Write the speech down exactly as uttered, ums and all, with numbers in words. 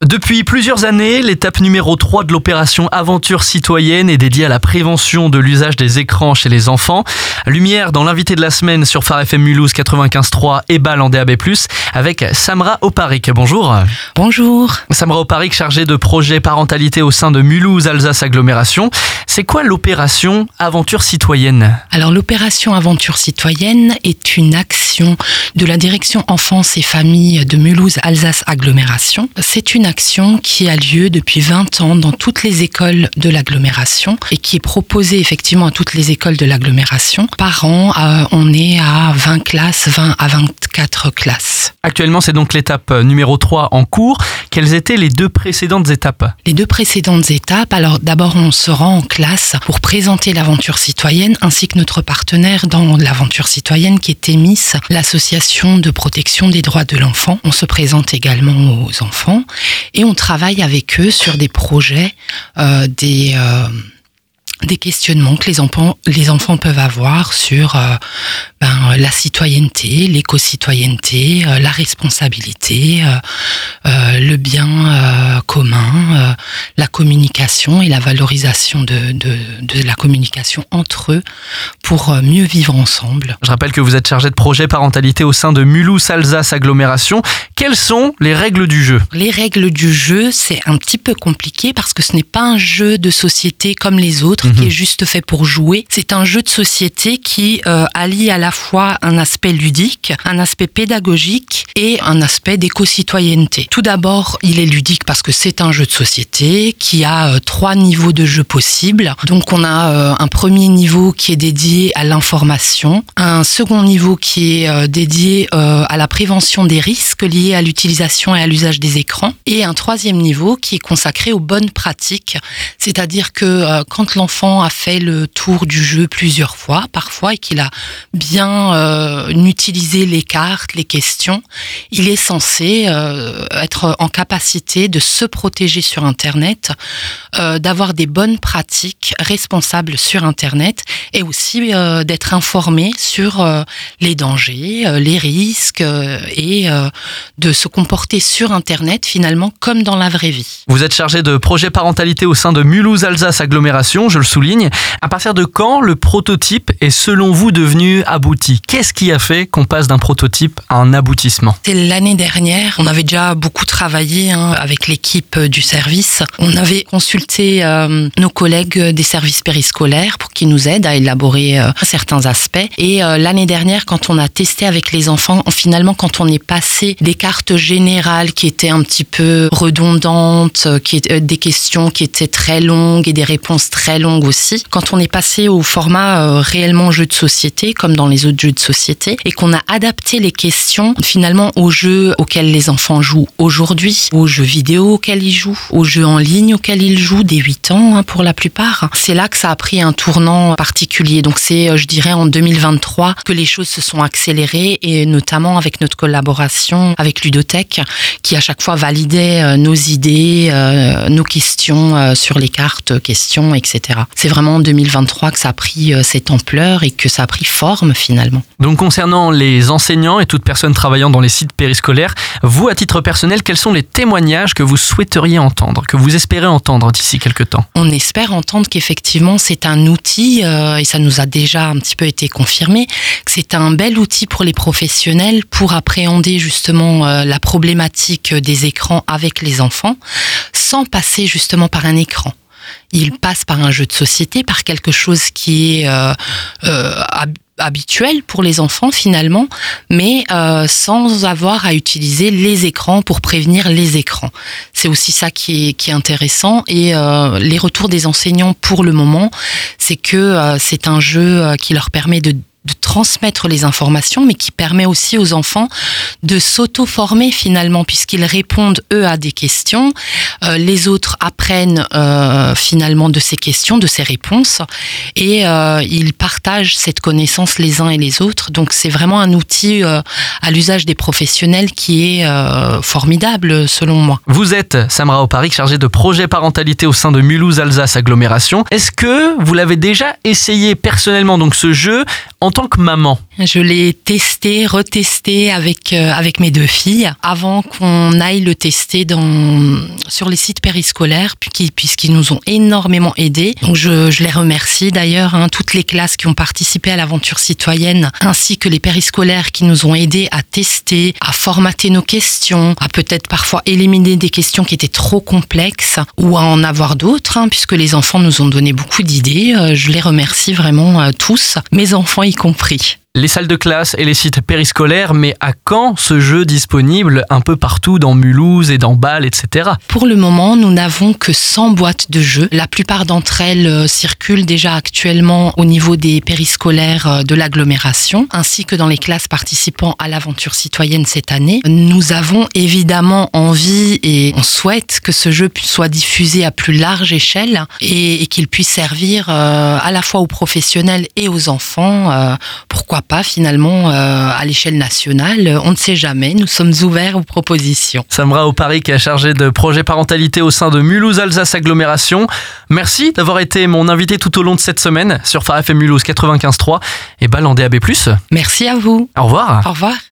Depuis plusieurs années, l'étape numéro trois de l'opération Aventure citoyenne est dédiée à la prévention de l'usage des écrans chez les enfants. Lumière dans l'invité de la semaine sur Phare F M Mulhouse quatre-vingt-quinze trois et Bâle en D A B plus, avec Samra Oparic. Bonjour. Bonjour. Samra Oparic, chargée de projet parentalité au sein de Mulhouse Alsace Agglomération. C'est quoi l'opération Aventure citoyenne ? Alors l'opération Aventure citoyenne est une action de la direction enfance et famille de Mulhouse Alsace Agglomération. C'est une action qui a lieu depuis vingt ans dans toutes les écoles de l'agglomération et qui est proposée effectivement à toutes les écoles de l'agglomération. Par an, euh, on est à vingt classes, vingt à vingt-quatre classes. Actuellement, c'est donc l'étape numéro trois en cours. Quelles étaient les deux précédentes étapes ? Les deux précédentes étapes, alors d'abord on se rend en classe pour présenter l'aventure citoyenne ainsi que notre partenaire dans l'aventure citoyenne qui est Emis, l'association de protection des droits de l'enfant. On se présente également aux enfants et on travaille avec eux sur des projets, euh, des... Euh, des questionnements que les enfants, les enfants peuvent avoir sur euh, ben, la citoyenneté, l'éco-citoyenneté, euh, la responsabilité, euh, euh, le bien euh, commun, euh, la communication et la valorisation de, de, de la communication entre eux pour euh, mieux vivre ensemble. Je rappelle que vous êtes chargé de projet parentalité au sein de Mulhouse Alsace Agglomération. Quelles sont les règles du jeu ? Les règles du jeu, c'est un petit peu compliqué parce que ce n'est pas un jeu de société comme les autres, qui est juste fait pour jouer. C'est un jeu de société qui euh, allie à la fois un aspect ludique, un aspect pédagogique et un aspect d'éco-citoyenneté. Tout d'abord, il est ludique parce que c'est un jeu de société qui a euh, trois niveaux de jeu possibles. Donc on a euh, un premier niveau qui est dédié à l'information, un second niveau qui est euh, dédié euh, à la prévention des risques liés à l'utilisation et à l'usage des écrans, et un troisième niveau qui est consacré aux bonnes pratiques, c'est-à-dire que euh, quand l'enfant a fait le tour du jeu plusieurs fois, parfois, et qu'il a bien euh, utilisé les cartes, les questions, il est censé euh, être en capacité de se protéger sur Internet, euh, d'avoir des bonnes pratiques responsables sur Internet et aussi euh, d'être informé sur euh, les dangers, euh, les risques euh, et euh, de se comporter sur Internet finalement comme dans la vraie vie. Vous êtes chargé de projet parentalité au sein de Mulhouse Alsace Agglomération, je le souligne. À partir de quand le prototype est selon vous devenu abouti ? Qu'est-ce qui a fait qu'on passe d'un prototype à un aboutissement ? C'est l'année dernière, on avait déjà beaucoup travaillé hein, avec l'équipe du service. On avait consulté euh, nos collègues des services périscolaires pour qu'ils nous aident à élaborer euh, certains aspects. Et euh, l'année dernière, quand on a testé avec les enfants, finalement quand on est passé des cartes générales qui étaient un petit peu redondantes, qui étaient, euh, des questions qui étaient très longues et des réponses très longues aussi, quand on est passé au format euh, réellement jeu de société, comme dans les autres jeux de société, et qu'on a adapté les questions finalement aux jeux auxquels les enfants jouent aujourd'hui, aux jeux vidéo auxquels ils jouent, aux jeux en ligne auxquels ils jouent, dès huit ans hein, pour la plupart. C'est là que ça a pris un tournant particulier. Donc c'est, je dirais, en deux mille vingt-trois que les choses se sont accélérées, et notamment avec notre collaboration avec Ludothèque, qui à chaque fois validait euh, nos idées, euh, nos questions euh, sur les cartes, questions, et cetera. C'est vraiment en deux mille vingt-trois que ça a pris cette ampleur et que ça a pris forme finalement. Donc concernant les enseignants et toute personne travaillant dans les sites périscolaires, vous à titre personnel, quels sont les témoignages que vous souhaiteriez entendre, que vous espérez entendre d'ici quelques temps ? On espère entendre qu'effectivement c'est un outil, euh, et ça nous a déjà un petit peu été confirmé, que c'est un bel outil pour les professionnels pour appréhender justement euh, la problématique des écrans avec les enfants sans passer justement par un écran. Il passe par un jeu de société, par quelque chose qui est euh, euh, habituel pour les enfants finalement, mais euh, sans avoir à utiliser les écrans pour prévenir les écrans. C'est aussi ça qui est, qui est intéressant, et euh, les retours des enseignants pour le moment, c'est que euh, c'est un jeu qui leur permet de de transmettre les informations, mais qui permet aussi aux enfants de s'auto-former finalement, puisqu'ils répondent eux à des questions. Euh, les autres apprennent euh, finalement de ces questions, de ces réponses, et euh, ils partagent cette connaissance les uns et les autres. Donc c'est vraiment un outil euh, à l'usage des professionnels qui est euh, formidable selon moi. Vous êtes Samra Oparic, chargée de projet parentalité au sein de Mulhouse Alsace Agglomération. Est-ce que vous l'avez déjà essayé personnellement, donc ce jeu, en tant que maman? Je l'ai testé, retesté avec euh, avec mes deux filles avant qu'on aille le tester dans sur les sites périscolaires puisqu'ils nous ont énormément aidés. Donc je, je les remercie d'ailleurs, hein, toutes les classes qui ont participé à l'aventure citoyenne ainsi que les périscolaires qui nous ont aidés à tester, à formater nos questions, à peut-être parfois éliminer des questions qui étaient trop complexes ou à en avoir d'autres, hein, puisque les enfants nous ont donné beaucoup d'idées. Euh, je les remercie vraiment euh, tous, mes enfants y compris. Les salles de classe et les sites périscolaires, mais à quand ce jeu disponible un peu partout dans Mulhouse et dans Bâle, et cetera? Pour le moment, nous n'avons que cent boîtes de jeux. La plupart d'entre elles euh, circulent déjà actuellement au niveau des périscolaires euh, de l'agglomération, ainsi que dans les classes participant à l'aventure citoyenne cette année. Nous avons évidemment envie et on souhaite que ce jeu soit diffusé à plus large échelle et, et qu'il puisse servir euh, à la fois aux professionnels et aux enfants. Euh, pourquoi pas finalement euh, à l'échelle nationale, on ne sait jamais, nous sommes ouverts aux propositions. Samra Opari qui est chargée de projet parentalité au sein de Mulhouse Alsace Agglomération. Merci d'avoir été mon invité tout au long de cette semaine sur Phare F M Mulhouse quatre-vingt-quinze trois et Bâle en D A B plus. Merci à vous. Au revoir. Au revoir.